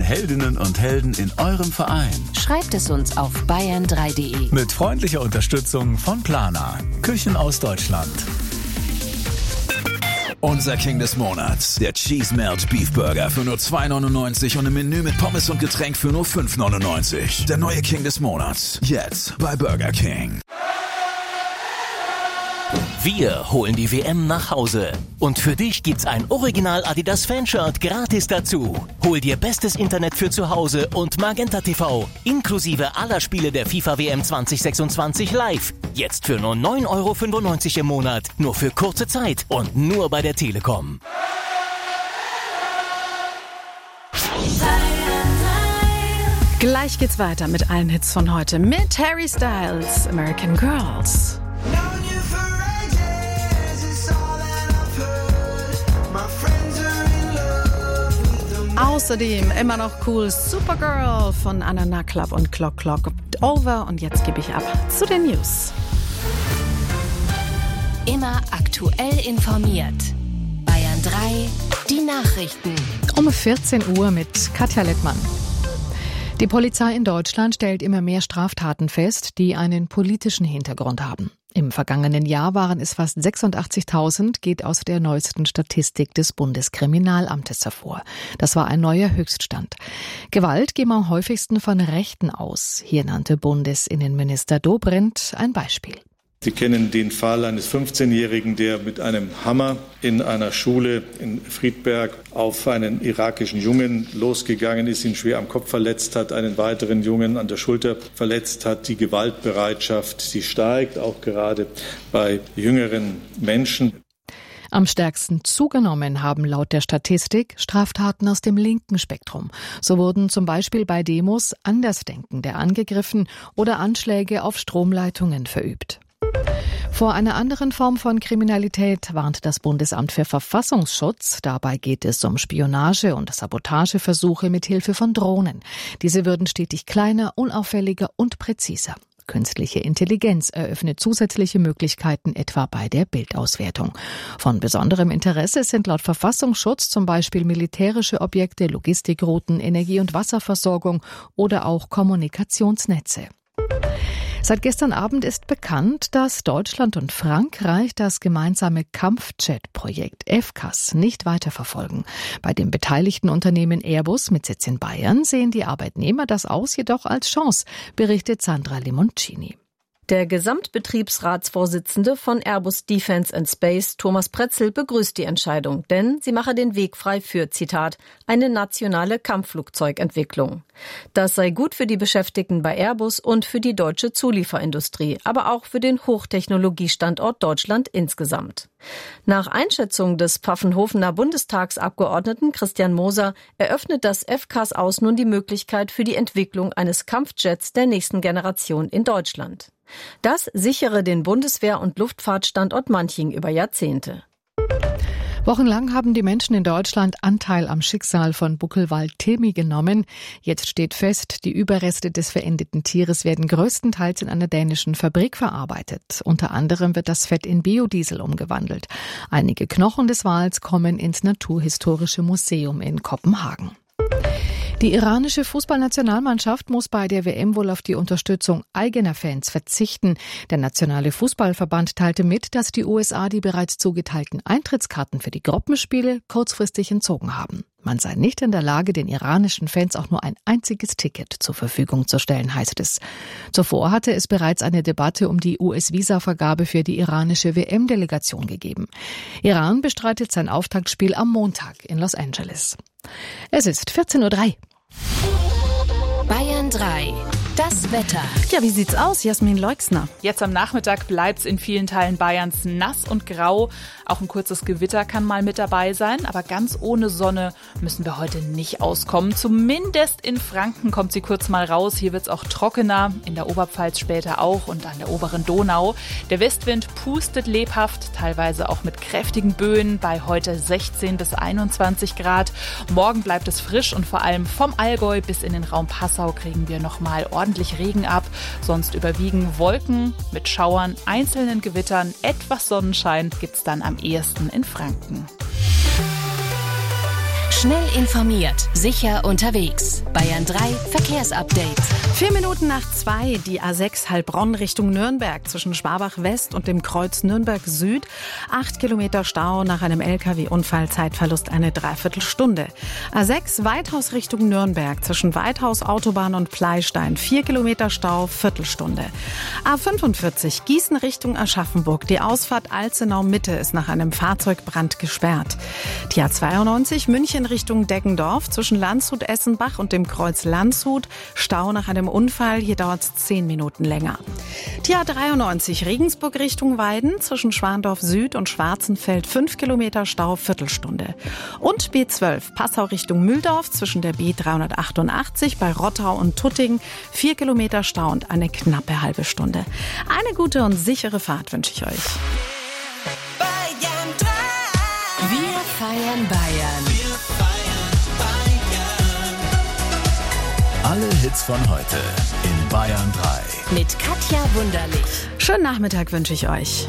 Heldinnen und Helden in eurem Verein. Schreibt es uns auf bayern3.de. Mit freundlicher Unterstützung von Plana, Küchen aus Deutschland. Unser King des Monats, der Cheese Melt Beef Burger für nur 2,99 und im Menü mit Pommes und Getränk für nur 5,99. Der neue King des Monats, jetzt bei Burger King. Wir holen die WM nach Hause. Und für dich gibt's ein Original Adidas Fanshirt gratis dazu. Hol dir bestes Internet für zu Hause und Magenta TV, inklusive aller Spiele der FIFA WM 2026 live. Jetzt für nur 9,95 € im Monat. Nur für kurze Zeit und nur bei der Telekom. Gleich geht's weiter mit allen Hits von heute. Mit Harry Styles, American Girls. Außerdem immer noch cool Supergirl von Anana Club und Clock Over. Und jetzt gebe ich ab zu den News. Immer aktuell informiert. Bayern 3, die Nachrichten. Um 14 Uhr mit Katja Lettmann. Die Polizei in Deutschland stellt immer mehr Straftaten fest, die einen politischen Hintergrund haben. Im vergangenen Jahr waren es fast 86.000, geht aus der neuesten Statistik des Bundeskriminalamtes hervor. Das war ein neuer Höchststand. Gewalt ging am häufigsten von Rechten aus. Hier nannte Bundesinnenminister Dobrindt ein Beispiel. Sie kennen den Fall eines 15-Jährigen, der mit einem Hammer in einer Schule in Friedberg auf einen irakischen Jungen losgegangen ist, ihn schwer am Kopf verletzt hat, einen weiteren Jungen an der Schulter verletzt hat. Die Gewaltbereitschaft, sie steigt, auch gerade bei jüngeren Menschen. Am stärksten zugenommen haben laut der Statistik Straftaten aus dem linken Spektrum. So wurden zum Beispiel bei Demos Andersdenkende angegriffen oder Anschläge auf Stromleitungen verübt. Vor einer anderen Form von Kriminalität warnt das Bundesamt für Verfassungsschutz. Dabei geht es um Spionage und Sabotageversuche mit Hilfe von Drohnen. Diese würden stetig kleiner, unauffälliger und präziser. Künstliche Intelligenz eröffnet zusätzliche Möglichkeiten, etwa bei der Bildauswertung. Von besonderem Interesse sind laut Verfassungsschutz zum Beispiel militärische Objekte, Logistikrouten, Energie- und Wasserversorgung oder auch Kommunikationsnetze. Seit gestern Abend ist bekannt, dass Deutschland und Frankreich das gemeinsame Kampfjet-Projekt FCAS nicht weiterverfolgen. Bei dem beteiligten Unternehmen Airbus mit Sitz in Bayern sehen die Arbeitnehmer das Aus jedoch als Chance, berichtet Sandra Limoncini. Der Gesamtbetriebsratsvorsitzende von Airbus Defence and Space, Thomas Pretzel, begrüßt die Entscheidung, denn sie mache den Weg frei für, Zitat, eine nationale Kampfflugzeugentwicklung. Das sei gut für die Beschäftigten bei Airbus und für die deutsche Zulieferindustrie, aber auch für den Hochtechnologiestandort Deutschland insgesamt. Nach Einschätzung des Pfaffenhofener Bundestagsabgeordneten Christian Moser eröffnet das FCAS aus nun die Möglichkeit für die Entwicklung eines Kampfjets der nächsten Generation in Deutschland. Das sichere den Bundeswehr- und Luftfahrtstandort Manching über Jahrzehnte. Wochenlang haben die Menschen in Deutschland Anteil am Schicksal von Buckelwald-Tilmi genommen. Jetzt steht fest, die Überreste des verendeten Tieres werden größtenteils in einer dänischen Fabrik verarbeitet. Unter anderem wird das Fett in Biodiesel umgewandelt. Einige Knochen des Wals kommen ins Naturhistorische Museum in Kopenhagen. Die iranische Fußballnationalmannschaft muss bei der WM wohl auf die Unterstützung eigener Fans verzichten. Der nationale Fußballverband teilte mit, dass die USA die bereits zugeteilten Eintrittskarten für die Gruppenspiele kurzfristig entzogen haben. Man sei nicht in der Lage, den iranischen Fans auch nur ein einziges Ticket zur Verfügung zu stellen, heißt es. Zuvor hatte es bereits eine Debatte um die US-Visa-Vergabe für die iranische WM-Delegation gegeben. Iran bestreitet sein Auftaktspiel am Montag in Los Angeles. Es ist 14:03 Uhr. Bayern 3, das Wetter. Ja, wie sieht's aus, Jasmin Leixner? Jetzt am Nachmittag bleibt's in vielen Teilen Bayerns nass und grau. Auch ein kurzes Gewitter kann mal mit dabei sein, aber ganz ohne Sonne müssen wir heute nicht auskommen. Zumindest in Franken kommt sie kurz mal raus. Hier wird's auch trockener, in der Oberpfalz später auch und an der oberen Donau. Der Westwind pustet lebhaft, teilweise auch mit kräftigen Böen bei heute 16 bis 21 Grad. Morgen bleibt es frisch und vor allem vom Allgäu bis in den Raum Passau kriegen wir nochmal ordentlich Regen ab. Sonst überwiegen Wolken mit Schauern, einzelnen Gewittern, etwas Sonnenschein gibt's dann am ehesten in Franken. Schnell informiert, sicher unterwegs. Bayern 3 Verkehrsupdate. 4 Minuten nach 2, die A6 Heilbronn Richtung Nürnberg zwischen Schwabach West und dem Kreuz Nürnberg Süd. 8 Kilometer Stau nach einem LKW-Unfall, Zeitverlust eine Dreiviertelstunde. A6 Weithaus Richtung Nürnberg zwischen Weithaus Autobahn und Pleistein. 4 Kilometer Stau, Viertelstunde. A45 Gießen Richtung Aschaffenburg. Die Ausfahrt Alzenau Mitte ist nach einem Fahrzeugbrand gesperrt. Die A92 München Richtung Deggendorf zwischen Landshut-Essenbach und dem Kreuz Landshut. Stau nach einem Unfall, hier dauert es 10 Minuten länger. Die A93 Regensburg Richtung Weiden zwischen Schwandorf Süd und Schwarzenfeld 5 Kilometer Stau, Viertelstunde. Und B12 Passau Richtung Mühldorf zwischen der B388 bei Rottau und Tuttingen 4 Kilometer Stau und eine knappe halbe Stunde. Eine gute und sichere Fahrt wünsche ich euch. Wir feiern Bayern. Alle Hits von heute in Bayern 3. Mit Katja Wunderlich. Schönen Nachmittag wünsche ich euch.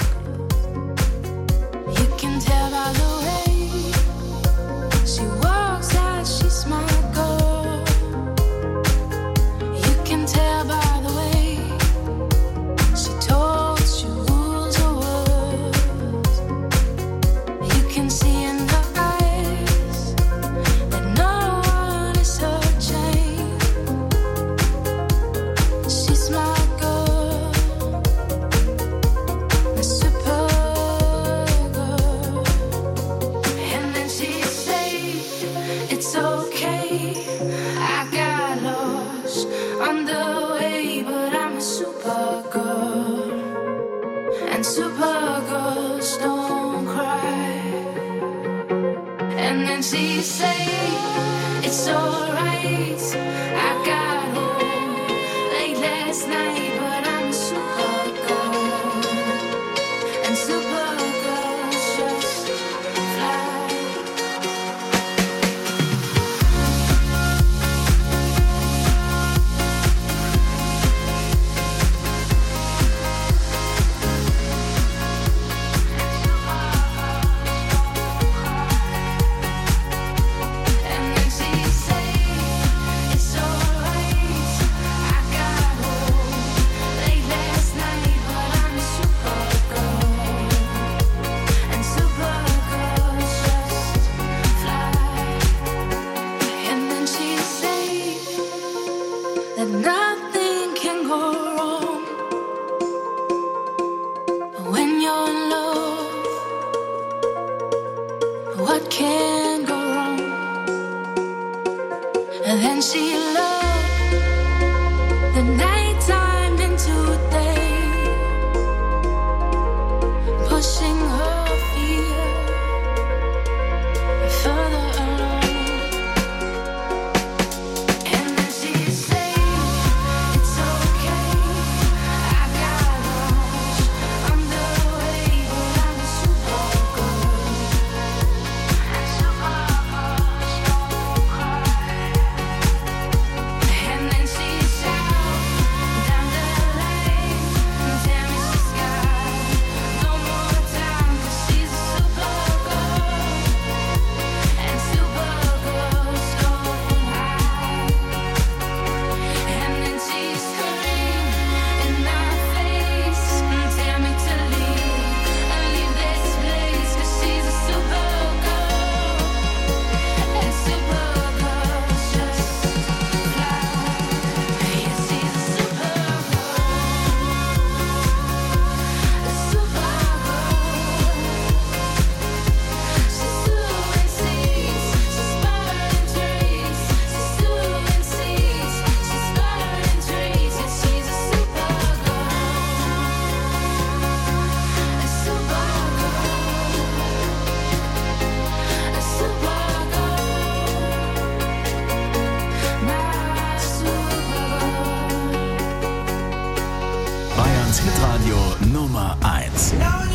Hitradio Nummer 1.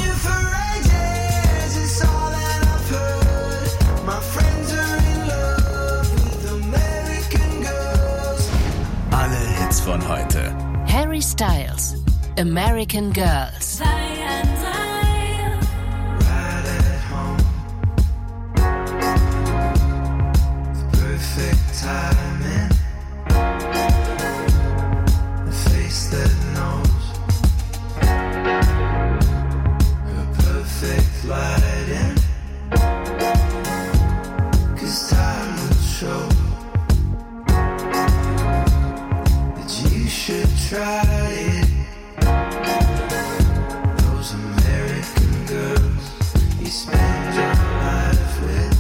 Alle Hits von heute. Harry Styles, American Girls. try it. Those American girls you spend your life with.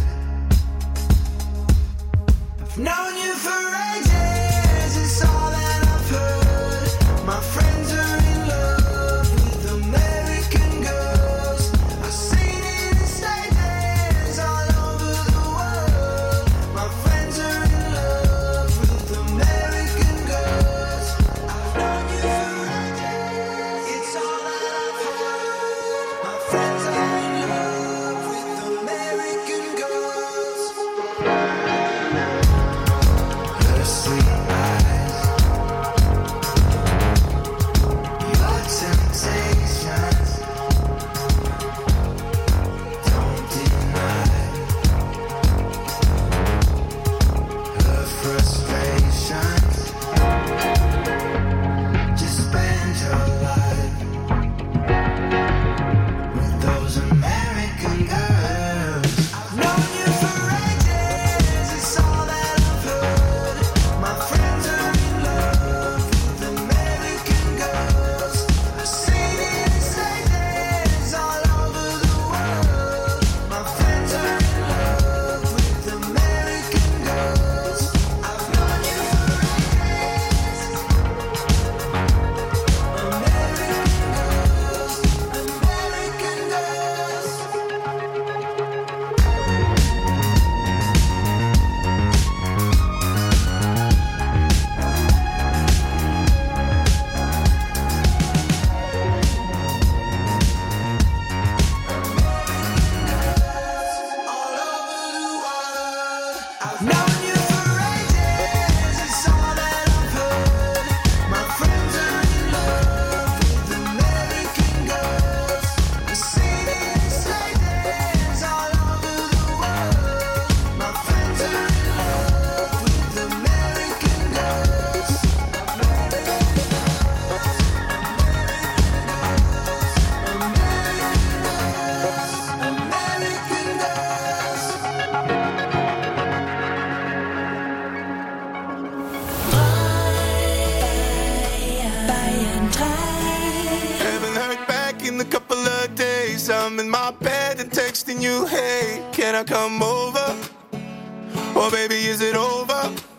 I've known you for ages, it's all that I've heard. My friends are in love with American girls. I've seen it in stages all over the world. My friends are in love with American girls. I've known you for ages, it's all that I've heard. My friends are in love with American girls. Her sweet eyes, your temptations, don't deny her frustrations. Just spend your life with those American girls. I've known you for ages, it's all that I've heard. My friends are in love with American girls. I've seen it in stages all over the world. My friends are in love with American girls. I've known you for ages. American girls, all over the world. I've known you for ages, it's all that I've heard. My friends are in love with American girls. I've seen it in stages all over the world. My friends are in love with American girls. American girls. Haven't heard back in a couple of days. I'm in my bed and texting you, hey, can I come over? Or baby, is it over?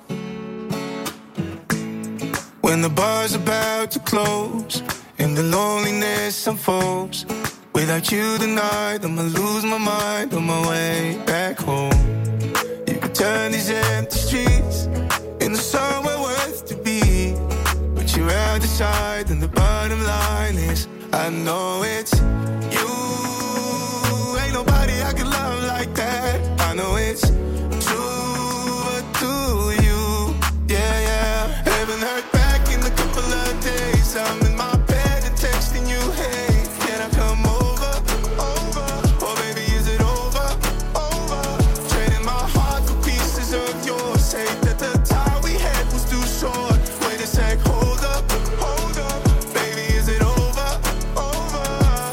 When the bar's about to close and the loneliness unfolds, without you tonight, I'ma lose my mind on my way back home. You can turn these empty streets into somewhere worth to be. But you're out the side, and the bottom line is I know it's you. Ain't nobody I can love like that. I know it's true, but do you? Yeah, yeah. Haven't heard back in a couple of days. I'm in my bed and texting you, hey, can I come over? Over. Or baby, is it over? Over. Trading my heart for pieces of yours. Say that the time we had was too short. Wait a sec, hold up, hold up. Baby, is it over? Over.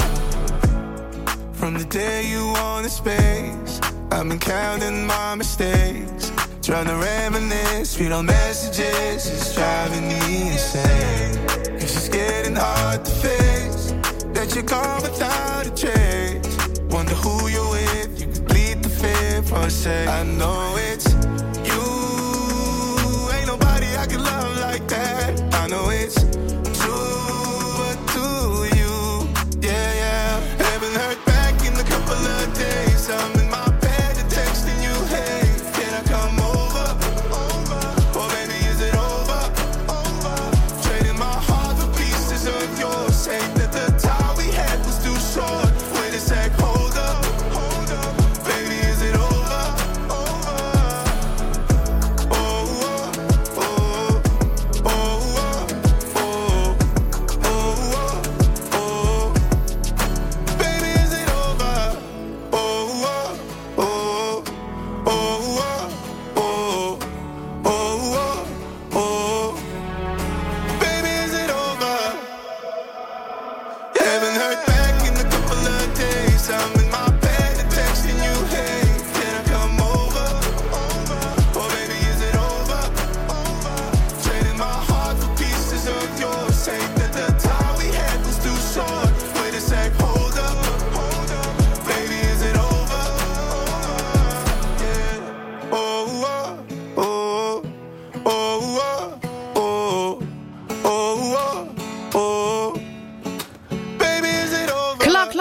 From the day you wanted space, I've been counting my mistakes. Trying to reminisce, read all messages, it's driving me insane. It's just getting hard to face that you're gone without a trace. Wonder who you're with, you could bleed the fear for a sec. I know it's you. Ain't nobody I can love like that. I know it's true, but do you? Yeah, yeah. Haven't heard back in a couple of days. I'm in my bed and texting you, hey, can I come over? Over. Or baby, is it over? Over. Trading my heart for pieces of yours. Say that the time we had was too short. Wait a sec, hold up, hold up. Baby, is it over? Over.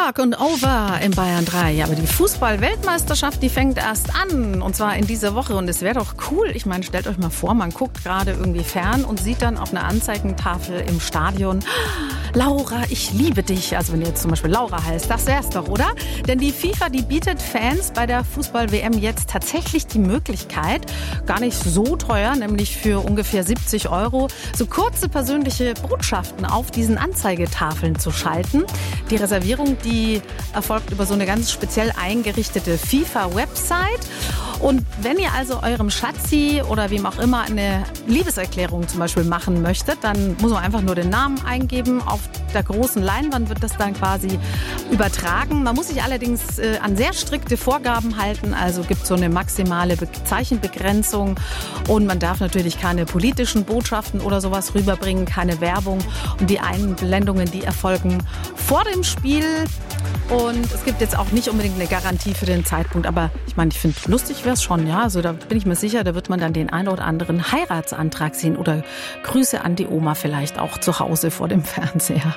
O'Clock und Over in Bayern 3. Ja, aber die Fußball-Weltmeisterschaft, die fängt erst an. Und zwar in dieser Woche. Und es wäre doch cool. Ich meine, stellt euch mal vor, man guckt gerade irgendwie fern und sieht dann auf einer Anzeigentafel im Stadion: Laura, ich liebe dich. Also wenn ihr jetzt zum Beispiel Laura heißt, das wär's doch, oder? Denn die FIFA, die bietet Fans bei der Fußball-WM jetzt tatsächlich die Möglichkeit, gar nicht so teuer, nämlich für ungefähr 70 €, so kurze persönliche Botschaften auf diesen Anzeigetafeln zu schalten. Die Reservierung, die erfolgt über so eine ganz speziell eingerichtete FIFA-Website. Und wenn ihr also eurem Schatzi oder wem auch immer eine Liebeserklärung zum Beispiel machen möchtet, dann muss man einfach nur den Namen eingeben. Auf der großen Leinwand wird das dann quasi übertragen. Man muss sich allerdings an sehr strikte Vorgaben halten. Also gibt es so eine maximale Zeichenbegrenzung. Und man darf natürlich keine politischen Botschaften oder sowas rüberbringen, keine Werbung. Und die Einblendungen, die erfolgen vor dem Spiel. Und es gibt jetzt auch nicht unbedingt eine Garantie für den Zeitpunkt. Aber ich meine, ich finde, lustig wäre es schon, ja. Also da bin ich mir sicher, da wird man dann den einen oder anderen Heiratsantrag sehen. Oder Grüße an die Oma vielleicht auch zu Hause vor dem Fernseher.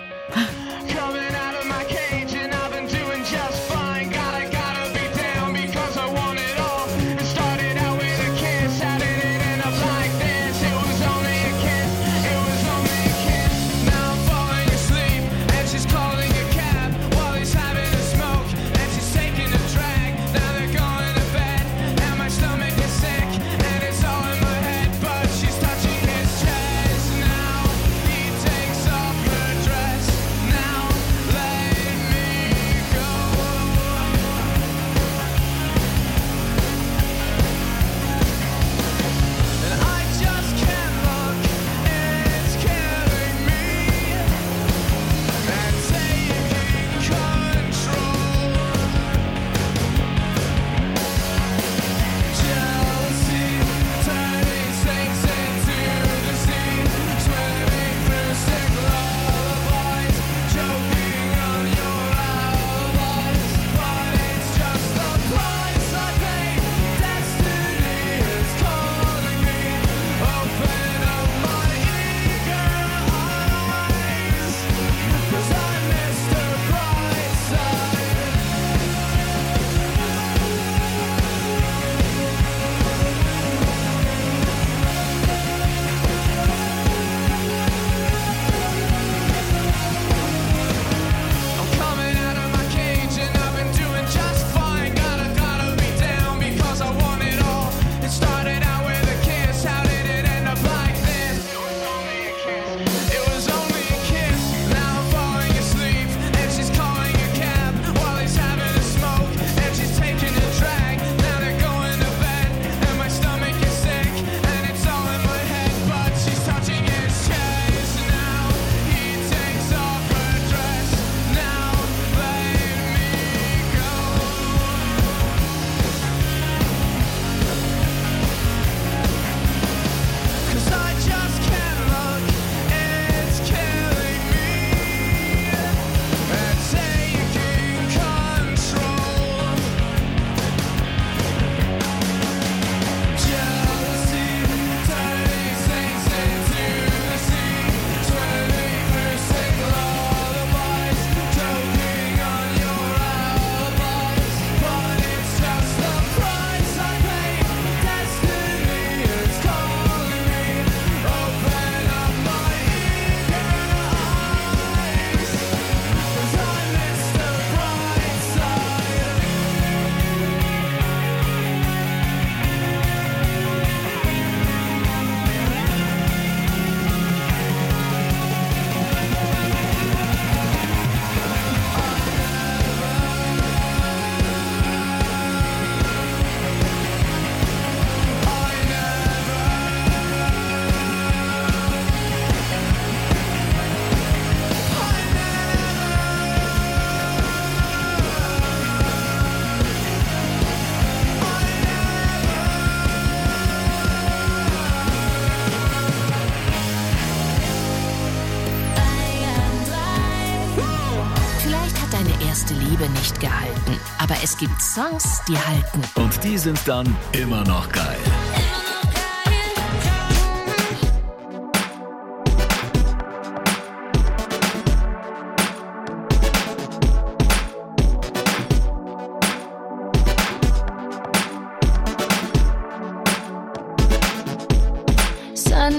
Liebe nicht gehalten. Aber es gibt Songs, die halten. Und die sind dann immer noch geil.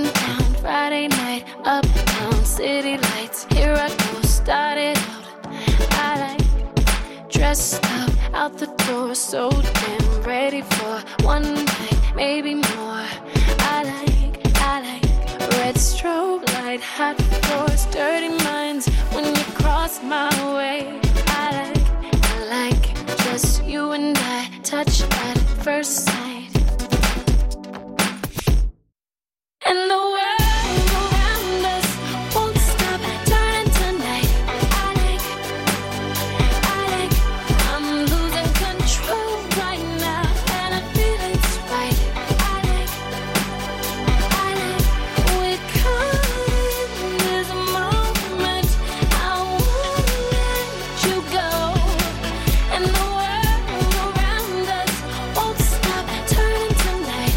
downtown, Friday night, uptown, city lights. Here I go, started out. I like dressed up, out the door, so damn ready for one night, maybe more. I like red strobe light, hot floors, dirty minds. When you cross my way, I like just you and I, touch at first sight. And the world around us won't stop turning tonight. I like, I'm losing control right now, and I feel it's right. I like, we're caught in this moment. I won't let you go. And the world around us won't stop turning tonight.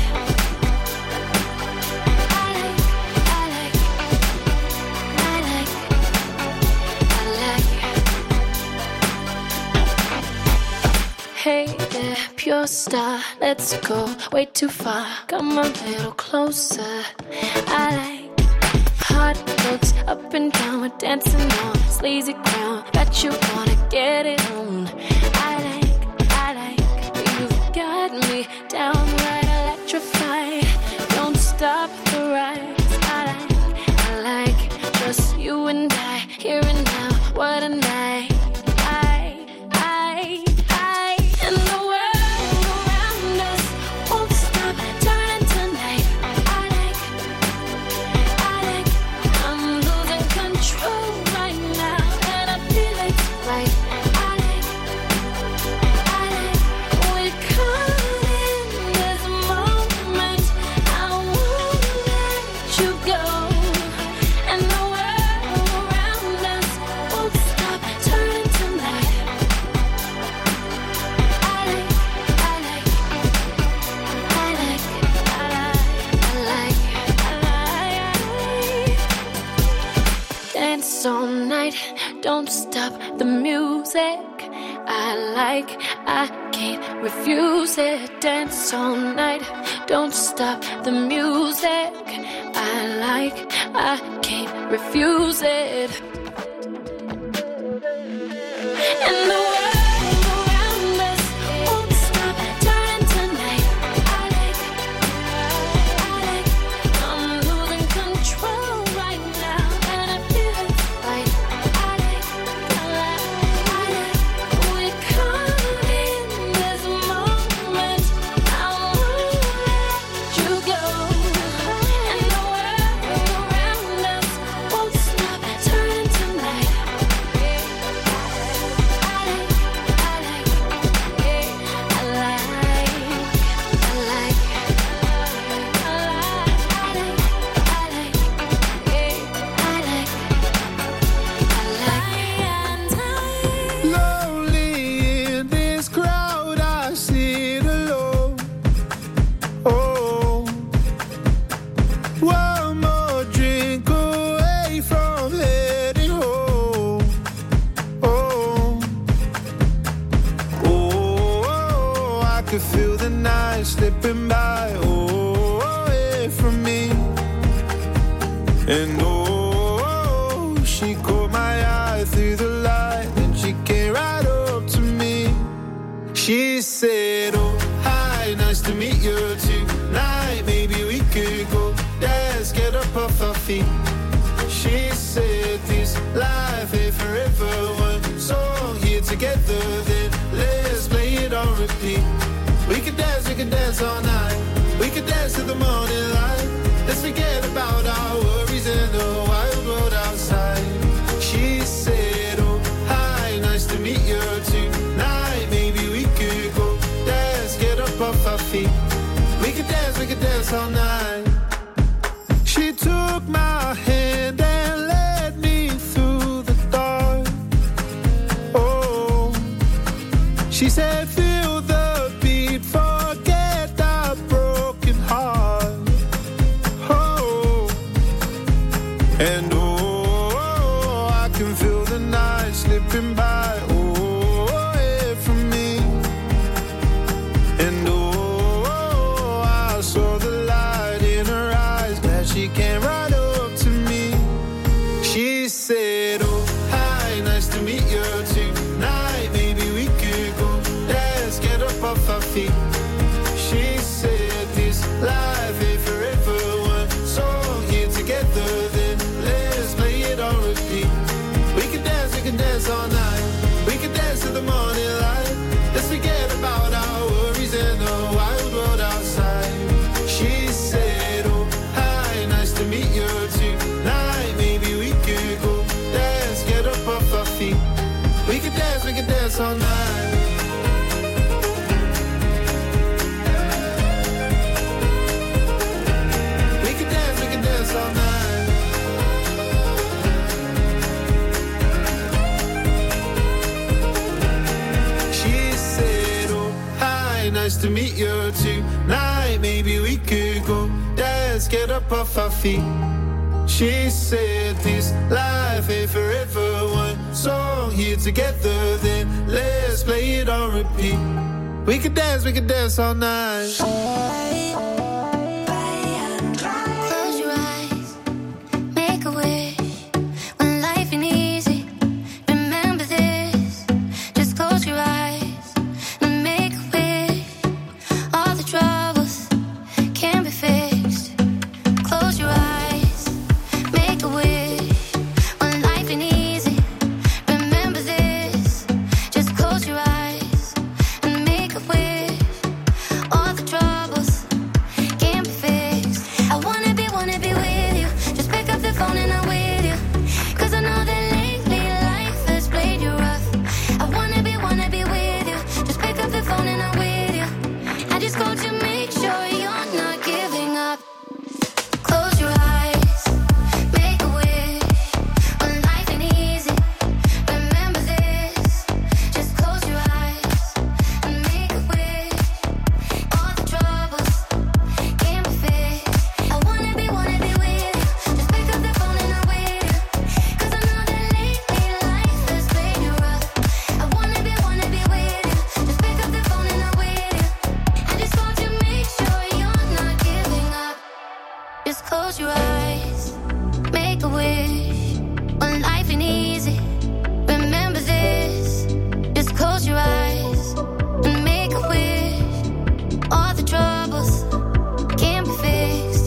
Hey there, pure star, let's go way too far. Come a little closer. I like hot looks up and down, we're dancing on sleazy ground. Bet you wanna get it on. I like, you've got me downright electrified. Don't stop the rise. I like just you and I, here and now. What a night. And the world around us won't stop turning tonight. I like, I'm losing control right now, and I feel it's right. I like, we're caught in this moment. I won't let you go. And the world around us won't stop turning tonight. Dance all night, don't stop the music. I can't refuse it. Dance all night, don't stop the music. I can't refuse it. And the world around us won't stop turning tonight. I like, I'm losing control right now, and I feel it's right. I like, we're caught in this moment. I won't let you go. And the world around us won't stop turning tonight. Lonely in this crowd, I sit alone. Oh, one more drink away from heading home. Oh, I could feel the night slipping by. Oh, away from me. And oh, she caught my eye through the light, and she came right up to me. She said, oh, hi, nice to meet you tonight. Maybe we could go dance, get up off our feet. She said, this life ain't forever. One song here together, then let's play it on repeat. We could dance all night. We could dance to the morning light. Let's forget about our worries and the wild world outside. She said, oh, hi, nice to meet you tonight. Maybe we could go dance, get up off our feet. We could dance all night. She took my hand and led me through the dark. Oh, she said, feel the beat, forget the broken heart. Oh, and oh, I can feel the night slipping by. Oh, away from me. And oh, I saw the light in her eyes. Glad she came came right up to me. She said, oh, hi, nice to meet you tonight. Maybe we could go, let's get up off our feet. She said, this life ain't forever. One song here together, then let's play it on repeat. We can dance all night. We can dance to the morning light. Let's forget about our worries and the wild world outside. She said, oh, hi, nice to meet you tonight. Maybe we could go, let's get up off our feet. We can dance all night. We can dance all night. She said, oh, hi, nice to meet you tonight. Maybe we could go, let's get up off our feet. She said, this life ain't forever. One song here together, then let's play it on repeat. We could dance all night. Close your eyes, make a wish. When life ain't easy, remember this. Just close your eyes and make a wish. All the troubles can be fixed. Close your eyes, make a wish. When life ain't easy, remember this. Just close your eyes and make a wish. All the troubles can be fixed. I wanna be with you. Just pick up the phone and I'm with you. 'Cause I know that lately life has played you rough. I wanna be with you. Just pick up the phone and I'm with you. I just called to make sure you're not giving up. Close your eyes, make a wish. When life ain't easy, remember this. Just close your eyes and make a wish. All the troubles can be fixed. I wanna be with you. Just pick up the phone and I'm with you. 'Cause I know that lately life has played you rough. I wanna be with you. Just pick up the phone and I'm with you. I just called to make sure you're not giving up. Just close your eyes, make a wish. When life ain't easy, remember this. Just close your eyes and make a wish. All the troubles can be fixed.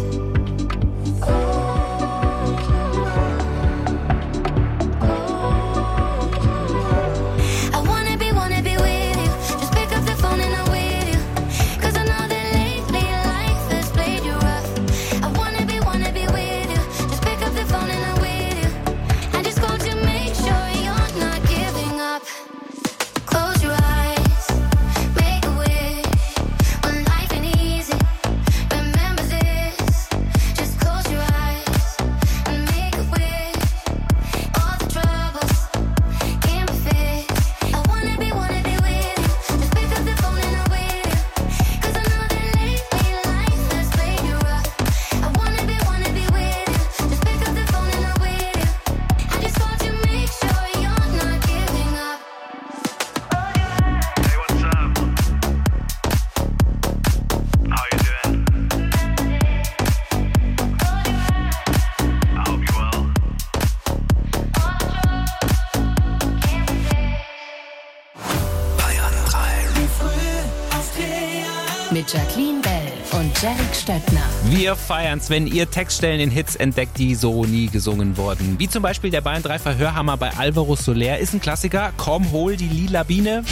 I wanna be with you. Just pick up the phone and I'm with you. 'Cause I know that lately life has played you rough. I wanna be with you. Just pick up the phone and I'm with you. I just called to make sure you're not giving up. Close your eyes, make a wish. When life ain't easy, remember this. Just close your eyes and make a wish. All the troubles can be fixed. I wanna be with you. Just pick up the phone and I'm with you. 'Cause I know that lately life has played you rough. I wanna be with you. Just pick up the phone and I'm with you. I just called to make sure you're not giving up. Hey, what's up? How you doing? I hope you're well. Bayern 3. Mit Jacqueline Bell und Jarek Stettner. Wir feiern's, wenn ihr Textstellen in Hits entdeckt, die so nie gesungen wurden. Wie zum Beispiel der Bayern 3 Verhörhammer bei Alvaro Soler ist ein Klassiker. Komm, hol die lila Biene.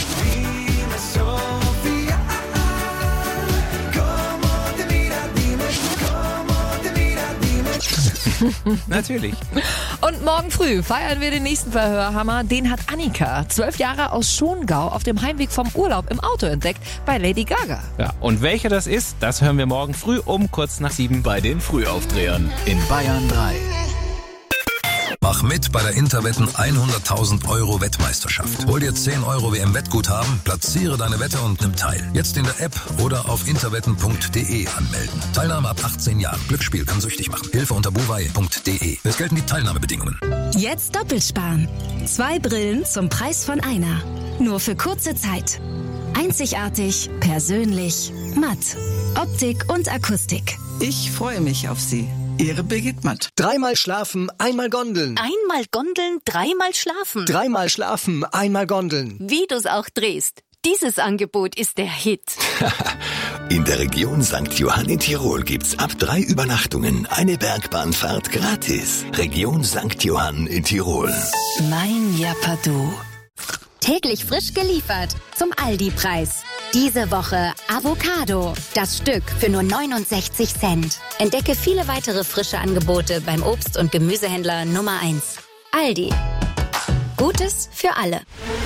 Natürlich. Und morgen früh feiern wir den nächsten Verhörhammer. Den hat Annika, 12 Jahre aus Schongau, auf dem Heimweg vom Urlaub im Auto entdeckt bei Lady Gaga. Ja, und welcher das ist, das hören wir morgen früh um kurz nach 7 Bei den Frühaufdrehern in Bayern 3. Mach mit bei der Interwetten 100.000 € Wettmeisterschaft. Hol dir 10 € WM-Wettguthaben, platziere deine Wette und nimm teil. Jetzt in der App oder auf interwetten.de anmelden. Teilnahme ab 18 Jahren. Glücksspiel kann süchtig machen. Hilfe unter buwei.de. Es gelten die Teilnahmebedingungen. Jetzt doppelt sparen. 2 Brillen zum Preis von einer. Nur für kurze Zeit. Einzigartig, persönlich, matt. Optik und Akustik. Ich freue mich auf Sie. Ihre Birgit Matt. 3-mal schlafen, 1-mal Gondeln. 1-mal Gondeln, 3-mal schlafen. 3-mal schlafen, 1-mal Gondeln. Wie du's auch drehst. Dieses Angebot ist der Hit. In der Region St. Johann in Tirol gibt's ab 3 Übernachtungen eine Bergbahnfahrt gratis. Region St. Johann in Tirol. Mein Japadu. Täglich frisch geliefert zum Aldi-Preis. Diese Woche Avocado. Das Stück für nur 69 Cent. Entdecke viele weitere frische Angebote beim Obst- und Gemüsehändler Nummer 1. Aldi. Gutes für alle.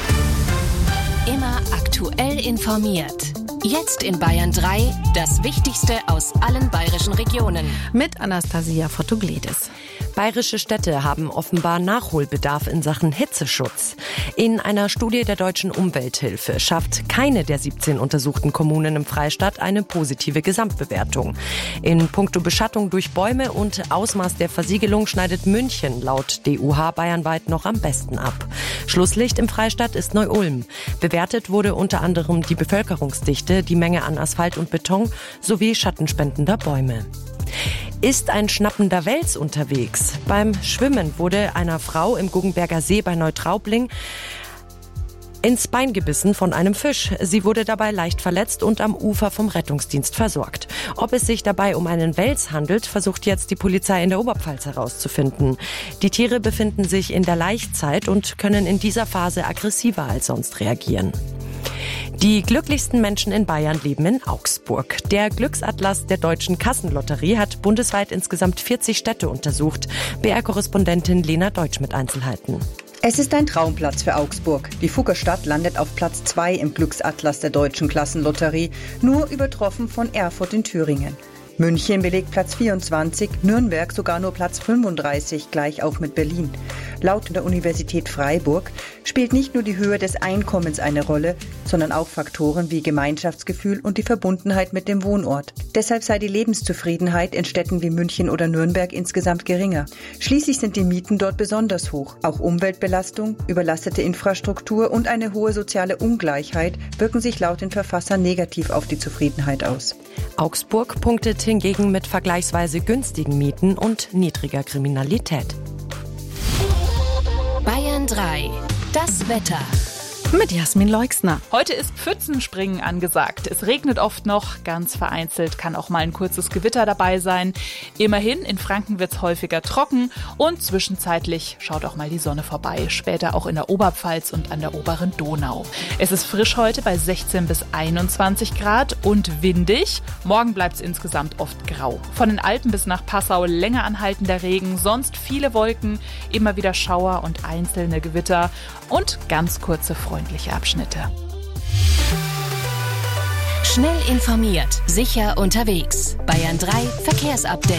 Immer aktuell informiert. Jetzt in Bayern 3 das Wichtigste aus allen bayerischen Regionen. Mit Anastasia Fotoglidis. Bayerische Städte haben offenbar Nachholbedarf in Sachen Hitzeschutz. In einer Studie der Deutschen Umwelthilfe schafft keine der 17 untersuchten Kommunen im Freistaat eine positive Gesamtbewertung. In puncto Beschattung durch Bäume und Ausmaß der Versiegelung schneidet München laut DUH bayernweit noch am besten ab. Schlusslicht im Freistaat ist Neu-Ulm. Bewertet wurde unter anderem die Bevölkerungsdichte, die Menge an Asphalt und Beton sowie schattenspendender Bäume. Ist ein schnappender Wels unterwegs? Beim Schwimmen wurde einer Frau im Guggenberger See bei Neutraubling ins Bein gebissen von einem Fisch. Sie wurde dabei leicht verletzt und am Ufer vom Rettungsdienst versorgt. Ob es sich dabei um einen Wels handelt, versucht jetzt die Polizei in der Oberpfalz herauszufinden. Die Tiere befinden sich in der Laichzeit und können in dieser Phase aggressiver als sonst reagieren. Die glücklichsten Menschen in Bayern leben in Augsburg. Der Glücksatlas der Deutschen Kassenlotterie hat bundesweit insgesamt 40 Städte untersucht. BR-Korrespondentin Lena Deutsch mit Einzelheiten. Es ist ein Traumplatz für Augsburg. Die Fugger Stadt landet auf Platz 2 im Glücksatlas der Deutschen Klassenlotterie, nur übertroffen von Erfurt in Thüringen. München belegt Platz 24, Nürnberg sogar nur Platz 35, gleich auf mit Berlin. Laut der Universität Freiburg spielt nicht nur die Höhe des Einkommens eine Rolle, sondern auch Faktoren wie Gemeinschaftsgefühl und die Verbundenheit mit dem Wohnort. Deshalb sei die Lebenszufriedenheit in Städten wie München oder Nürnberg insgesamt geringer. Schließlich sind die Mieten dort besonders hoch. Auch Umweltbelastung, überlastete Infrastruktur und eine hohe soziale Ungleichheit wirken sich laut den Verfassern negativ auf die Zufriedenheit aus. Augsburg punktet hingegen mit vergleichsweise günstigen Mieten und niedriger Kriminalität. Bayern 3. Das Wetter. Mit Jasmin Leixner. Heute ist Pfützenspringen angesagt. Es regnet oft noch, ganz vereinzelt kann auch mal ein kurzes Gewitter dabei sein. Immerhin, in Franken wird es häufiger trocken und zwischenzeitlich schaut auch mal die Sonne vorbei. Später auch in der Oberpfalz und an der oberen Donau. Es ist frisch heute bei 16 bis 21 Grad und windig. Morgen bleibt es insgesamt oft grau. Von den Alpen bis nach Passau länger anhaltender Regen, sonst viele Wolken, immer wieder Schauer und einzelne Gewitter und ganz kurze freundliche Abschnitte. Schnell informiert, sicher unterwegs. Bayern 3 Verkehrsupdate.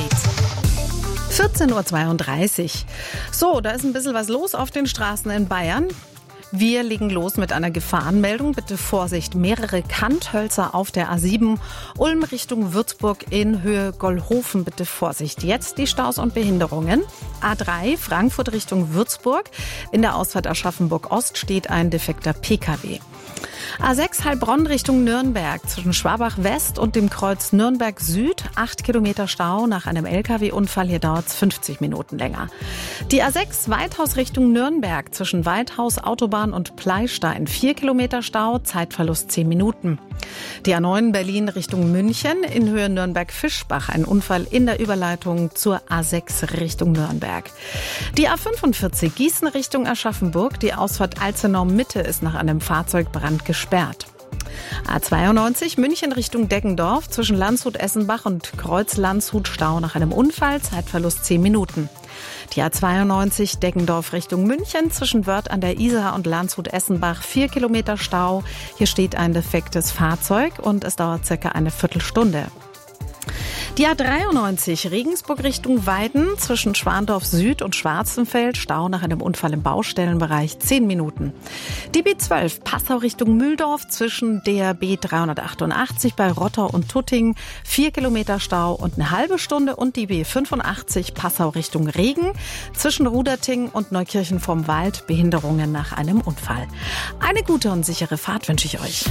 14.32 Uhr. So, da ist ein bisschen was los auf den Straßen in Bayern. Wir legen los mit einer Gefahrenmeldung. Bitte Vorsicht, mehrere Kanthölzer auf der A7. Ulm Richtung Würzburg in Höhe Gollhofen. Bitte Vorsicht. Jetzt die Staus und Behinderungen. A3 Frankfurt Richtung Würzburg. In der Ausfahrt Aschaffenburg Ost steht ein defekter Pkw. A6 Heilbronn Richtung Nürnberg zwischen Schwabach West und dem Kreuz Nürnberg Süd. 8 Kilometer Stau nach einem Lkw-Unfall. Hier dauert es 50 Minuten länger. Die A6 Weithaus Richtung Nürnberg zwischen Weithaus Autobahn und Pleistein. 4 Kilometer Stau, Zeitverlust 10 Minuten. Die A9 Berlin Richtung München in Höhe Nürnberg-Fischbach. Ein Unfall in der Überleitung zur A6 Richtung Nürnberg. Die A45 Gießen Richtung Aschaffenburg. Die Ausfahrt Alzenau Mitte ist nach einem Fahrzeugbrand gesperrt. A92 München Richtung Deggendorf zwischen Landshut-Essenbach und Kreuz Landshut Stau nach einem Unfall, Zeitverlust 10 Minuten. Die A92 Deggendorf Richtung München zwischen Wörth an der Isar und Landshut-Essenbach 4 Kilometer Stau. Hier steht ein defektes Fahrzeug und es dauert circa eine Viertelstunde. Die A93 Regensburg Richtung Weiden zwischen Schwandorf Süd und Schwarzenfeld. Stau nach einem Unfall im Baustellenbereich 10 Minuten. Die B12 Passau Richtung Mühldorf zwischen der B388 bei Rotter und Tuttingen. 4 Kilometer Stau und eine halbe Stunde. Und die B85 Passau Richtung Regen zwischen Ruderting und Neukirchen vom Wald. Behinderungen nach einem Unfall. Eine gute und sichere Fahrt wünsche ich euch.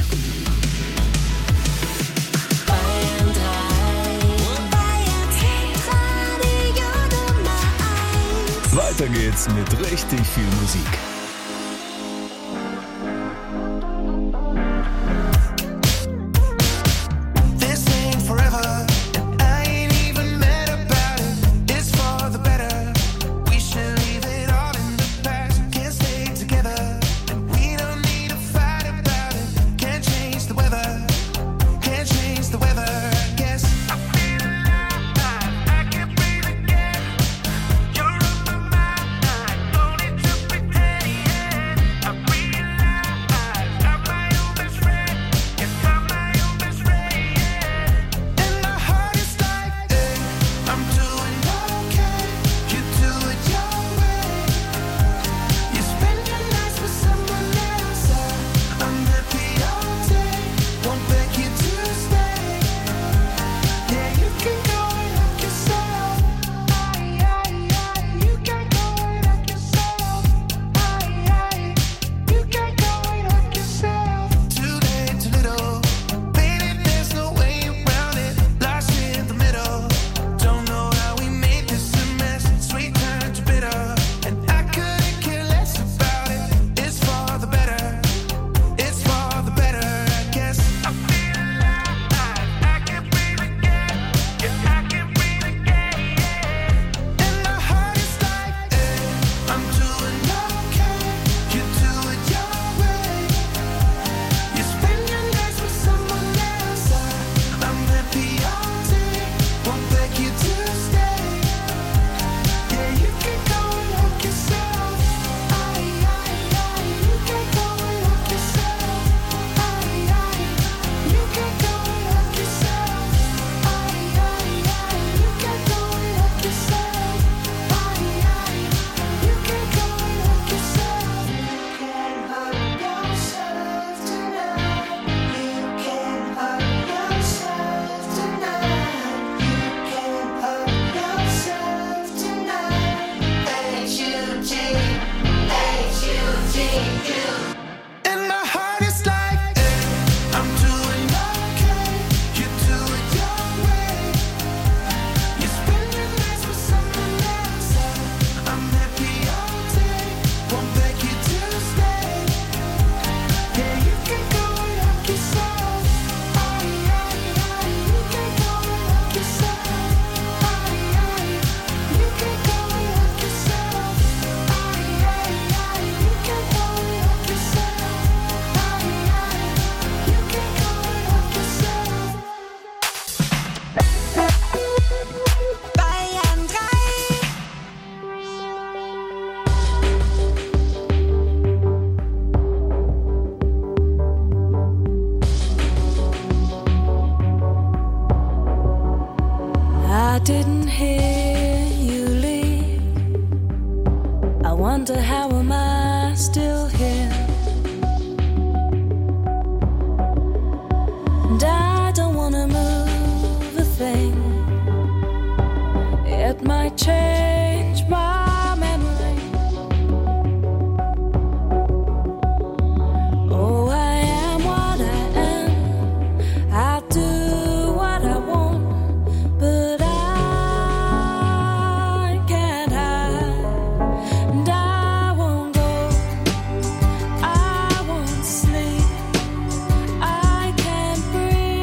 Radio Weiter geht's mit richtig viel Musik. This ain't forever, and I ain't even mad about it. It's for the better. We should leave it all in the past. Can't stay together, and we don't need to fight about it. Can't change the weather, can't change the weather. I guess I feel alive, I can breathe again. You're on my mind, don't need to pretend. I realize I'm my own best friend. Yes, I'm my own best friend. And my heart is like, hey, I'm doing okay. You do it your way. You spend your nights with someone else. I'm happy all day. Won't beg you to stay. Yeah, you can go and help yourself. You can go and help yourself. You can go and help yourself. Too late, too little. Baby, there's no way around it. Lost in the middle. Don't know how we made this a mess. Sweet turned to bitter. And I couldn't care less about it. It's for the better. It's for the better, I guess. I feel alive. I can breathe again. Yeah, I can breathe again. And my heart is like, hey, I'm doing okay. You do it your way. You spend your nights with someone else. I'm happy all day. Won't beg you to stay. Yeah, you can go and help yourself. You can go and help yourself. You can go and help yourself. You can go and help yourself. You can go and help yourself. You can hurt yourself tonight. You can hurt yourself tonight. You can hurt yourself tonight. H-U-G, and my heart is like, hey, I'm doing okay. You do it your way. You spend your nights with someone else. I'm happy all day. Won't beg you to stay. Yeah, you can go and help yourself. You can go and help yourself. You can go and help yourself. You can go and help yourself. You can go and help yourself. Bayern 3. I didn't hear you leave. I wonder how am I still here? And I don't wanna move a thing. It might change my memory. Oh, I am what I am. I do what I want. But I can't hide, and I won't go. I won't sleep. I can't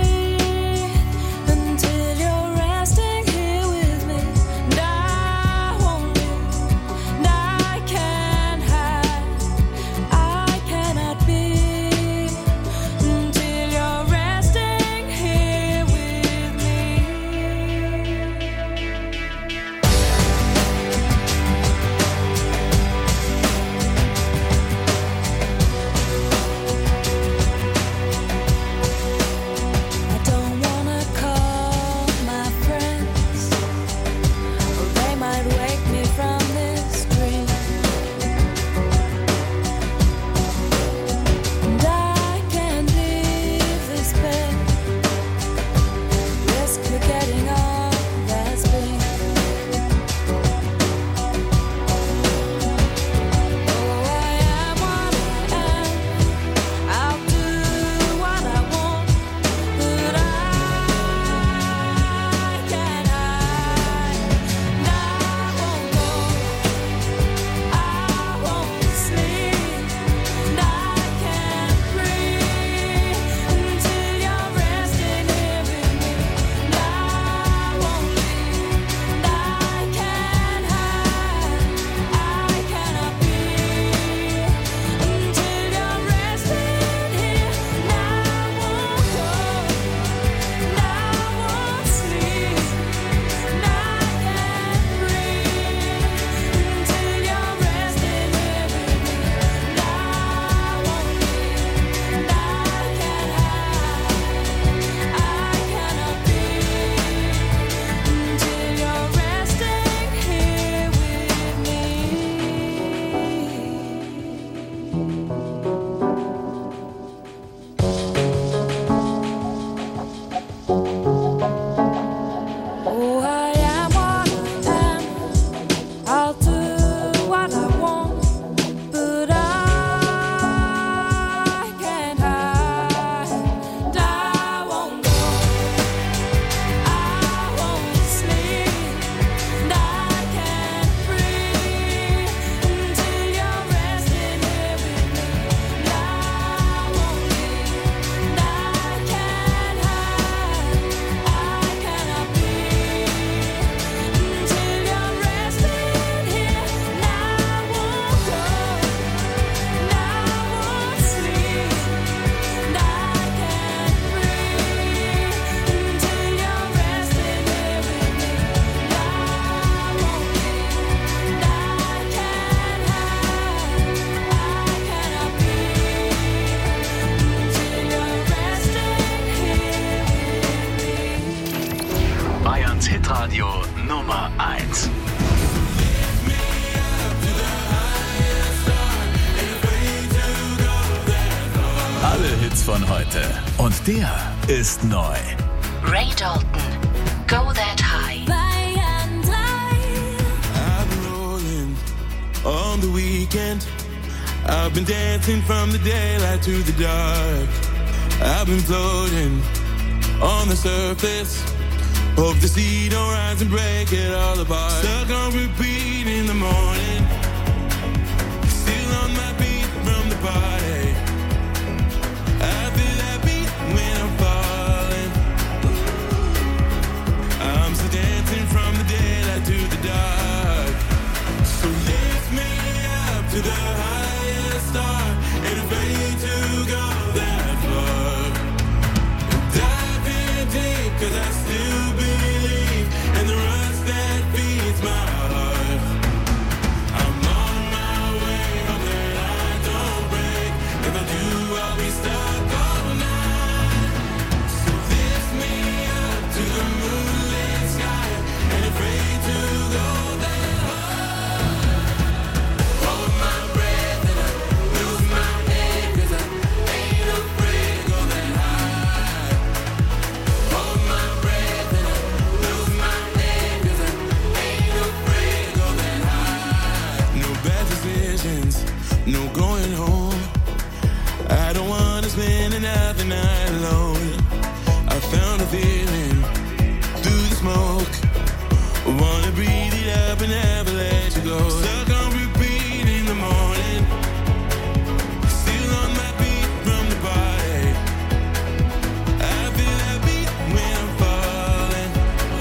breathe until you're resting here with me. And I I'll do what I want, but I can't hide. I won't go, I won't sleep, and I can't breathe until you're resting here with me. And I won't leave, and I can't hide. I cannot breathe until you're resting here. And I won't go, and I won't sleep, and I can't breathe until you're resting here with me. And I won't leave, and I can't hide. I cannot breathe until you're resting here with me. Bayerns Hitradio Nummer 1. Alle Hits von heute. Und der ist neu. Ray Dalton, Go That High. Bayern 3. I've been rolling on the weekend. I've been dancing from the daylight to the dark. I've been floating on the surface. Hope the sea don't rise and break it all apart. Stuck on repeat in the morning. Still on my feet from the party. I feel that beat when I'm falling. I'm still dancing from the daylight to the dark. So lift me up to the highest star. Ain't afraid to go that far. Dive in deep, 'cause I still believe in the rust that feeds my heart. I'm on my way, hope that I don't break. If I do, I'll be stuck all night. So lift me up to the moonlit sky. Ain't afraid to go that high. Hold my breath and I lose my head, 'cause I ain't afraid to go that high. Hold my breath and I lose my head, 'cause I ain't afraid to go that high. No bad decisions, no going home. I don't wanna spend another night alone. I found a feeling through the smoke. Wanna breathe it up and never let you go. Stuck on repeat in the morning. Still on my feet from the party. I feel that beat when I'm falling.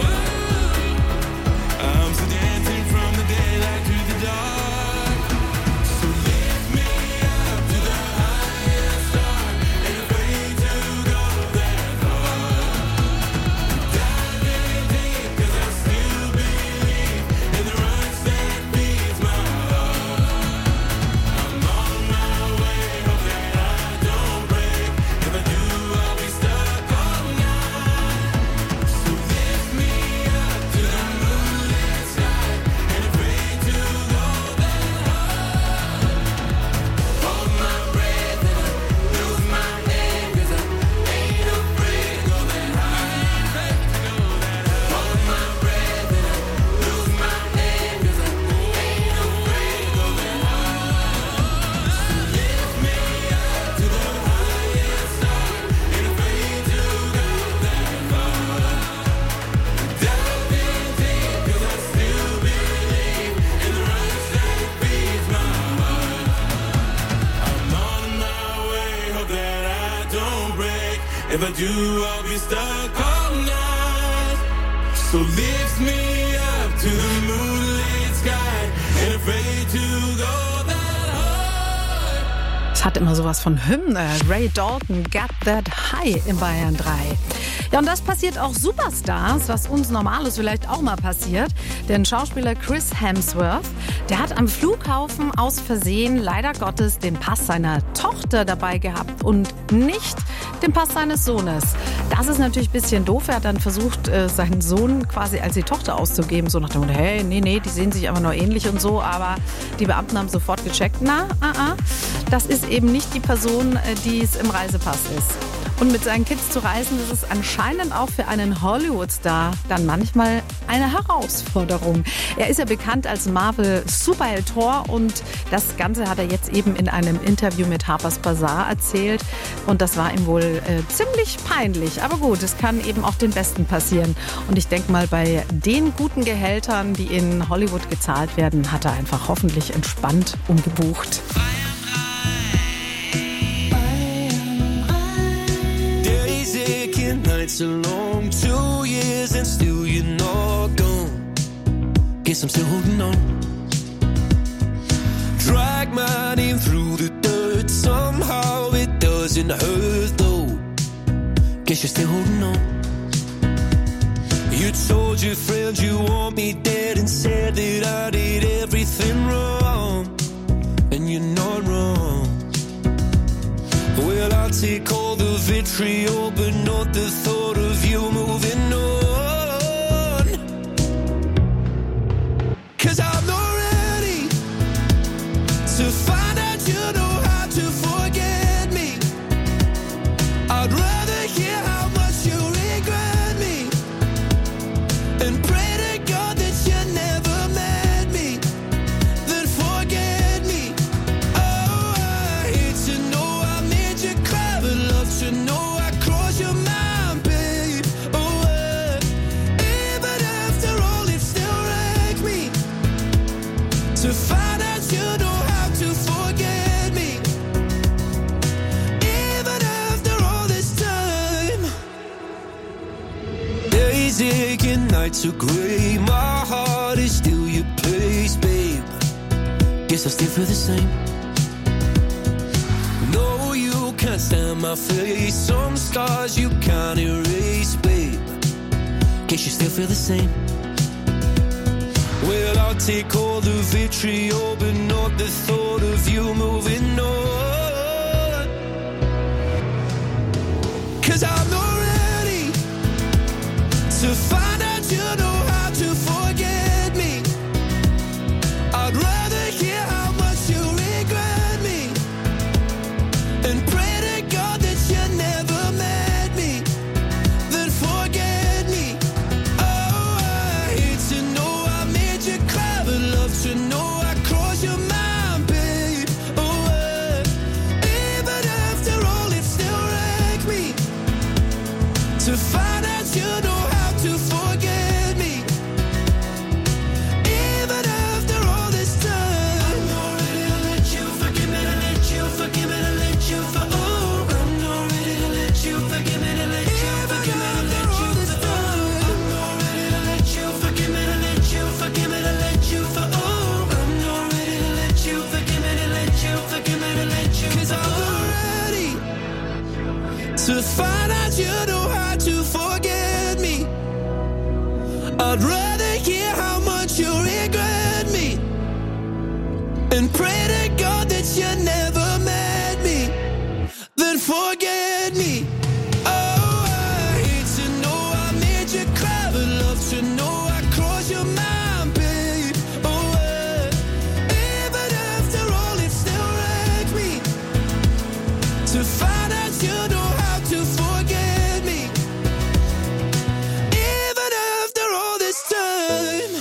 I'm still dancing from the daylight to the dark. So lift me up to the highest star. Ain't afraid to go that far. Dive in deep, 'cause I still believe in the rust that feeds my heart. I'm on my way, hope that I don't break. If I do, I'll be stuck all night. So lift me up to the moonlit sky. Ain't afraid to go that high. Hold my breath and I lose my head, 'cause I ain't afraid to go that high. Hold my breath and I lose my head, 'cause I ain't afraid to go that high. So lift me up to the highest star. Ain't afraid to go that far. Dive in deep, 'cause I still believe in the rust that feeds my heart. I'm on my way, hope that I don't break. If I do, I'll be stuck all night. So lift me up to the moonlit sky. Ain't afraid to go that high. Es hat immer sowas von Hymne. Ray Dalton, Got That High in Bayern 3. Ja, und das passiert auch Superstars, was uns Normales vielleicht auch mal passiert. Denn Schauspieler Chris Hemsworth, der hat am Flughafen aus Versehen leider Gottes den Pass seiner Tochter dabei gehabt und nicht den Pass seines Sohnes. Das ist natürlich ein bisschen doof. Er hat dann versucht, seinen Sohn quasi als die Tochter auszugeben. So nach dem Motto, hey, nee, die sehen sich einfach nur ähnlich und so. Aber die Beamten haben sofort gecheckt, das ist eben nicht die Person, die es im Reisepass ist. Und mit seinen Kids zu reisen, das ist anscheinend auch für einen Hollywood-Star dann manchmal eine Herausforderung. Er ist ja bekannt als Marvel-Superheld Thor und das Ganze hat er jetzt eben in einem Interview mit Harper's Bazaar erzählt. Und das war ihm wohl ziemlich peinlich. Aber gut, es kann eben auch den Besten passieren. Und ich denke mal, bei den guten Gehältern, die in Hollywood gezahlt werden, hat er einfach hoffentlich entspannt umgebucht. Nights alone, 2 years and still you're not gone. Guess I'm still holding on. Drag my name through the dirt, somehow it doesn't hurt though. Guess you're still holding on. You told your friends you want me dead and said that I did everything wrong, and you're not wrong. Well, I'll take all the vitriol, but not the thought of you moving on. 'Cause I'm not ready to find out you know how to forget me. I'd rather hear how much you regret me and pray to God that you never met me, then forget me. Oh, I hate to know I made you cry, but love to know I crossed your mind, babe. Oh, even after all, it still wrecked me to find out you know how to forget me. Even after all this time, days aching, nights are grey. My heart is still your place, babe. Guess I still feel the same. No, you can't stand my face. Some scars you can't erase, babe. Guess you still feel the same. Well, I'll take all the vitriol, but not the thought of you moving on. 'Cause I'm not ready to find out you know how to forget me. I'd rather hear how much you regret me and pray to God that you never met me, then forget me. Oh, I hate to know I made you cry, but love to know I crossed your mind, babe. Oh, even after all, it still wrecked me to find out you know how to forget me. Even after all this time, I'm not ready to let you forgive me, to let you forgive me, to let you for. Oh, I'm not ready to let you forgive me, to let you forgive me, to let you for. I'm not ready to let you forgive me, to let you forgive me, to let you for. Oh, I'm not ready to let you forgive me, to let you forgive me, to let you. 'Cause I'm not ready to find out you know how to forget me. I'd rather hear how much you regret me and pray to God that you never met me, then forget me. Oh, I hate to know I made you cry, but love to know I crossed your mind, babe. Oh, even after all, it still wrecked me to find out you know how to forget me. Even after all this time.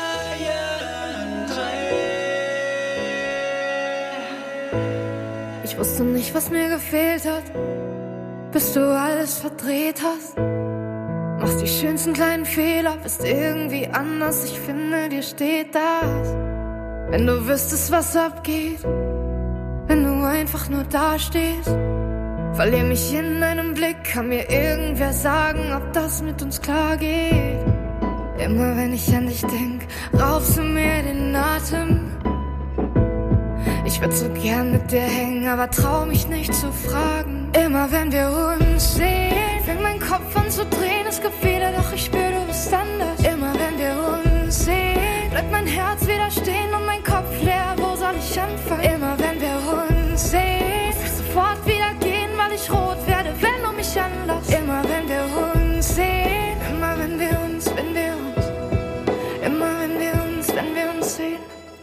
Ich wusste nicht, was mir gefehlt hat, bis du alles verdreht hast. Machst die schönsten kleinen Fehler, bist irgendwie anders. Ich finde, dir steht das. Wenn du wüsstest, was abgeht, wenn du einfach nur dastehst. Verlier mich in deinem Blick, kann mir irgendwer sagen, ob das mit uns klar geht. Immer wenn ich an dich denk, raubst du mir den Atem. Ich würd so gern mit dir hängen, aber trau mich nicht zu fragen. Immer wenn wir uns sehen, fängt mein Kopf an zu drehen. Es gibt wieder, doch ich spür, du bist anders. Immer wenn wir uns sehen, bleibt mein Herz wieder stehen und mein Kopf leer. Wo soll ich anfangen? Immer wenn wir uns sehen, muss ich sofort wieder gehen, weil ich rot werde, wenn du mich anlässt. Immer wenn wir uns sehen, immer wenn wir uns, wenn wir uns, immer wenn wir uns sehen.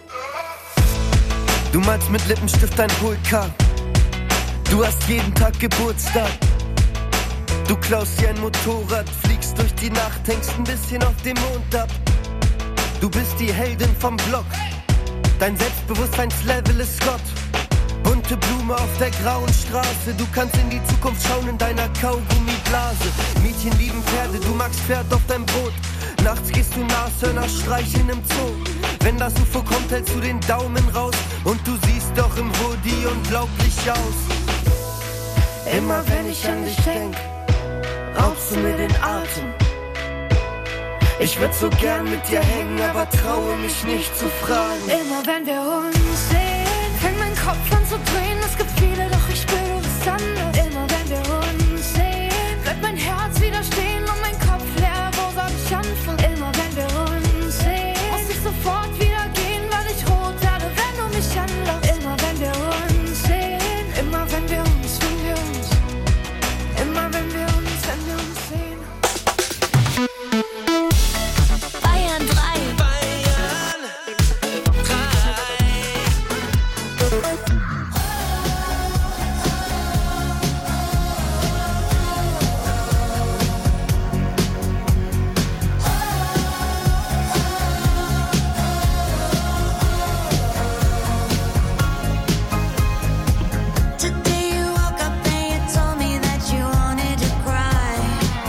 Du malst mit Lippenstift ein Vulkan. Du hast jeden Tag Geburtstag. Du klaust dir ein Motorrad, fliegst durch die Nacht, hängst ein bisschen auf dem Mond ab. Du bist die Heldin vom Block, dein Selbstbewusstseinslevel ist Gott. Bunte Blume auf der grauen Straße, du kannst in die Zukunft schauen in deiner Kaugummiblase. Mädchen lieben Pferde, du magst Pferd auf dein Brot. Nachts gehst du Nashörner streicheln im Zoo. Wenn das UFO kommt, hältst du den Daumen raus und du siehst doch im Hoodie unglaublich aus. Immer wenn ich an dich denk, raubst du mir den Atem. Ich würd so gern mit dir hängen, aber traue mich nicht zu fragen. Immer wenn wir uns sehen, fängt mein Kopf an zu drehen. Es gibt viele, doch ich spür, du bist anders. Immer wenn wir uns sehen, bleibt mein Herz wieder stehen und mein Kopf leer. Wo soll ich anfangen? Immer wenn wir uns sehen, muss ich sofort wieder gehen, weil ich rot werde, wenn du mich anlachst. Immer wenn wir uns sehen, immer wenn wir uns, immer wenn wir uns sehen. Bayern 3. Today you woke up and you told me that you wanted to cry.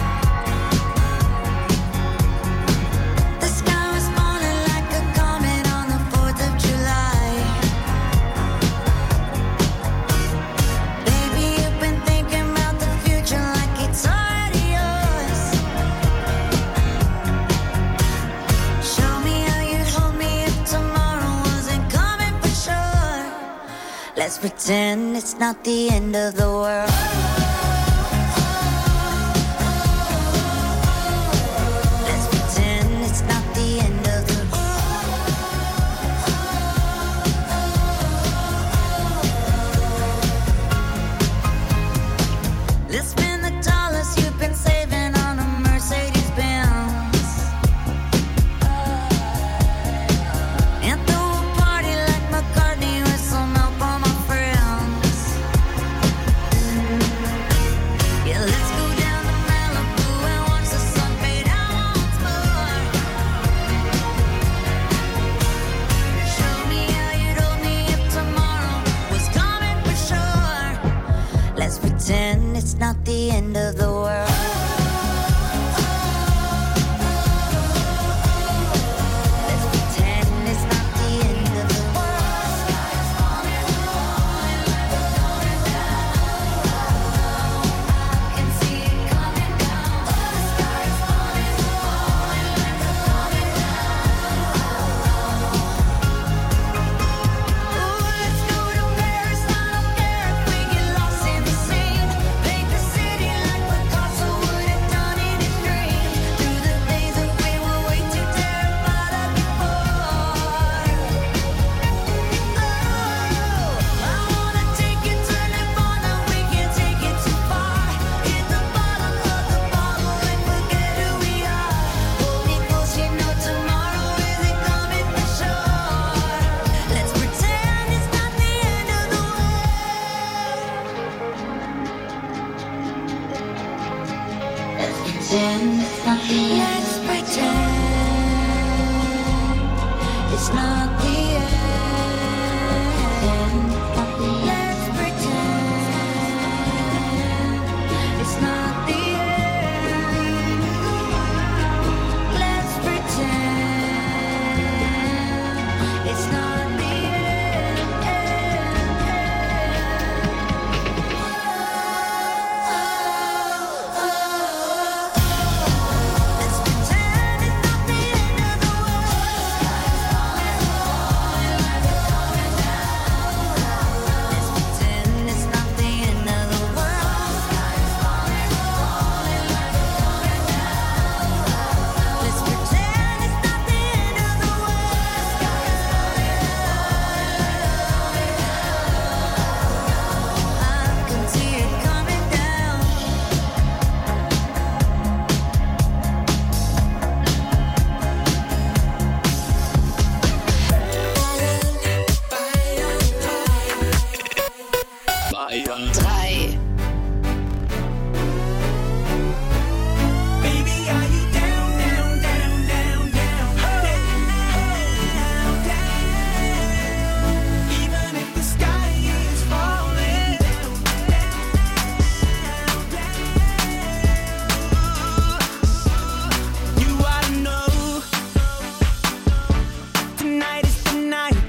The sky was falling like a comet on the 4th of July. Baby, you've been thinking about the future like it's already yours. Show me how you'd hold me if tomorrow wasn't coming for sure. Let's pretend it's not the end of the world. Let's pretend it's not the end of the world. Let's spend the dollars you've been saving on a Mercedes Benz. And throw a party like McCartney with some help from my friends. Yeah, let's go down to Malibu and watch the sun fade out once more. Show me how you'd hold me if tomorrow was coming for sure. Let's pretend it's not the end of the world. Let's pretend it's not the end of the world. Can see it coming down. The sky is falling, falling like a coming down. Ooh, let's go to Paris. I don't care if we get lost in the scene. Paint the city like we're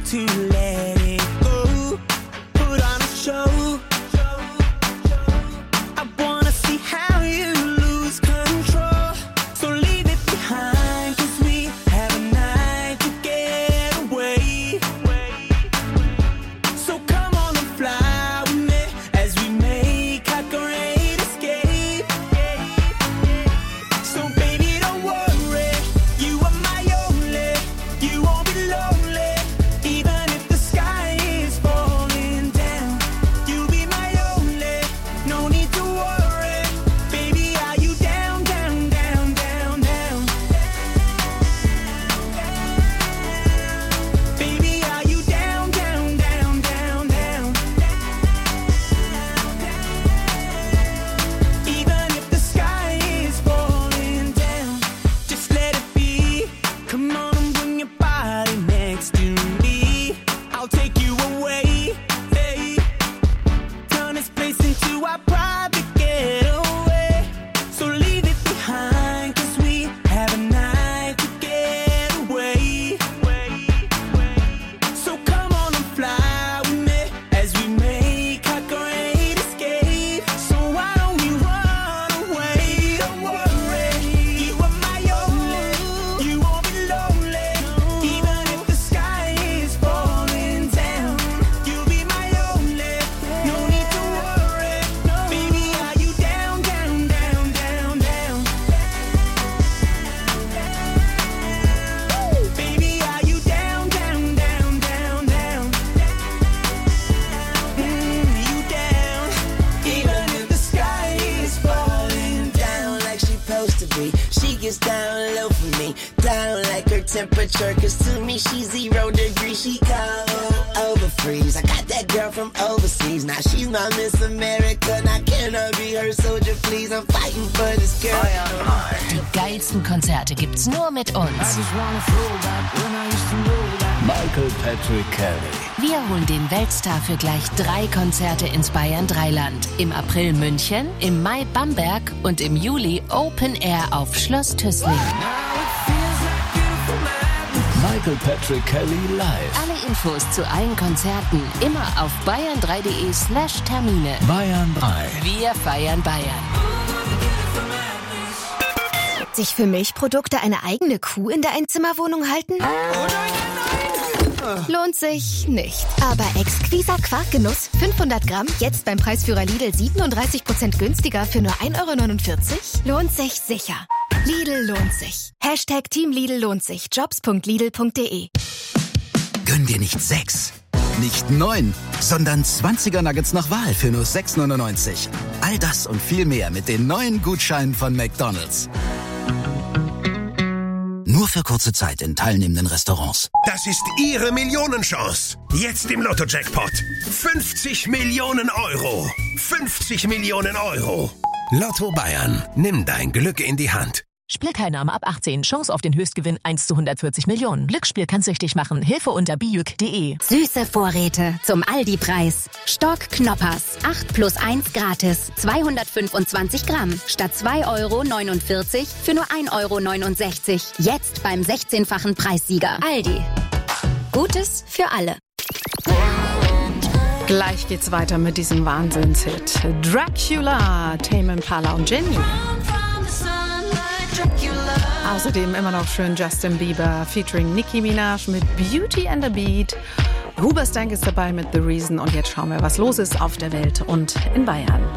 to let it go. Put on a show. I wanna see how you lose control. So leave it behind, 'cause we have a night to get away. So come on and fly with me as we make our great escape. So baby, don't worry, you are my only. You won't be lonely, even if the sky is falling down. You'll be my only, no need to worry. Baby, are you down, down, down, down, down? Baby, are you down, down, down, down, down? Even if the sky is falling down, just let it be. Come on and bring your body next to me. I'll take you away, hey. Turn this place into our private getaway. So leave it behind, 'cause we have a night to get away. So come on and fly with me as we make our great escape. So why don't we run away? Don't worry, you are my only. You won't be lonely, even if the sky is falling down. You'll be my only, no need to worry. Baby, are you down, down, down, down, down? Baby, are you down, down, down, down, down? You down, even if the sky is falling down like she supposed to be. She gets down low for me, down like her temperature, 'cause to me she's 0 degrees. She cold over freeze. I got that girl from overseas, now she's my Miss America. Now can I be her soldier, please? I'm fighting for this girl. Die geilsten Konzerte gibt's nur mit uns. Michael Patrick Kelly. Wir holen den Weltstar für gleich 3 Konzerte ins Bayern Dreiland. Im April München, im Mai Bamberg und im Juli Open Air auf Schloss Tüßling. Michael Patrick Kelly live. Alle Infos zu allen Konzerten immer auf bayern3.de/Termine. Bayern 3. Wir feiern Bayern. Sich für Milchprodukte eine eigene Kuh in der Einzimmerwohnung halten? Lohnt sich nicht. Aber Exquisa Quarkgenuss 500 Gramm, jetzt beim Preisführer Lidl 37% günstiger für nur 1,49 €? Lohnt sich sicher. Lidl lohnt sich. Hashtag Team Lidl lohnt sich. Jobs.lidl.de. Gönn dir nicht 6, nicht 9, sondern 20er Nuggets nach Wahl für nur 6,99 €. All das und viel mehr mit den neuen Gutscheinen von McDonald's. Nur für kurze Zeit in teilnehmenden Restaurants. Das ist Ihre Millionenchance. Jetzt im Lotto-Jackpot. 50 Millionen €. 50 Millionen €. Lotto Bayern. Nimm dein Glück in die Hand. Spielteilnahme ab 18. Chance auf den Höchstgewinn 1:140 Millionen. Glücksspiel kann süchtig machen. Hilfe unter bijuk.de. Süße Vorräte zum Aldi-Preis. Stock Knoppers. 8 + 1 gratis. 225 Gramm. Statt 2,49 € für nur 1,69 €. Jetzt beim 16-fachen Preissieger. Aldi. Gutes für alle. Gleich geht's weiter mit diesem Wahnsinnshit. Dracula, Tame Impala und Jenny. Außerdem immer noch schön Justin Bieber featuring Nicki Minaj mit Beauty and the Beat. Hoobastank ist dabei mit The Reason. Und jetzt schauen wir, was los ist auf der Welt und in Bayern.